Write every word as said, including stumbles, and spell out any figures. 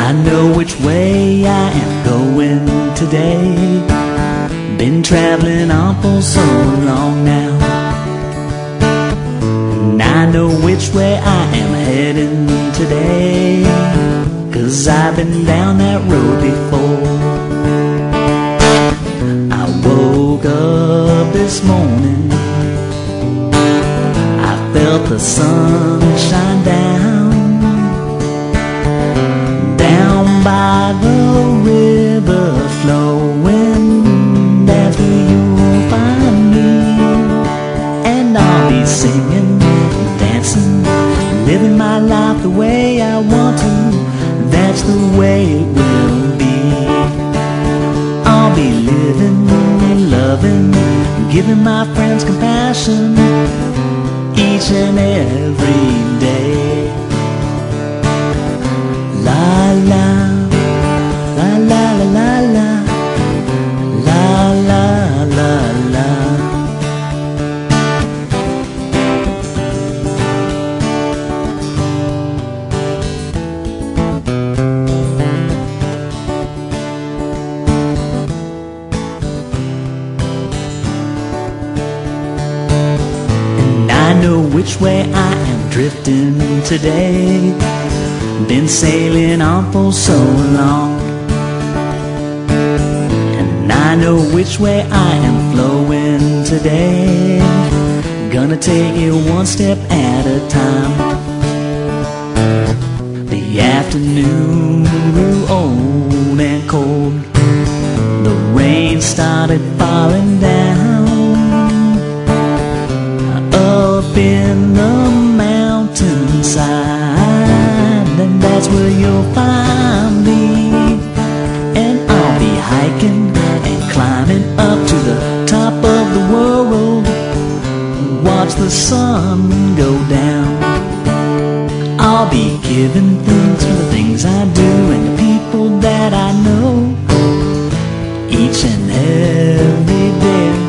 I know which way I am going today. Been traveling on for so long now, and I know which way I am heading today, 'cause I've been down that road before. I woke up this morning, I felt the sun shine down, down by the river flowing. That's where you'll find me, and I'll be singing, dancing, living my life the way I want to. That's the way it will be. I'll be living, loving, giving my friends compassion each and every day. La la, la la la la la, la la la la. I know which way I am drifting today. Been sailing on for so long, and I know which way I am flowing today. Gonna take it one step at a time. The afternoon grew old and cold, the rain started falling down. Up in the mountainside, and that's where you'll find me. And I'll be hiking and climbing up to the top of the world, watch the sun go down. I'll be giving thanks for the things I do and the people that I know each and every day.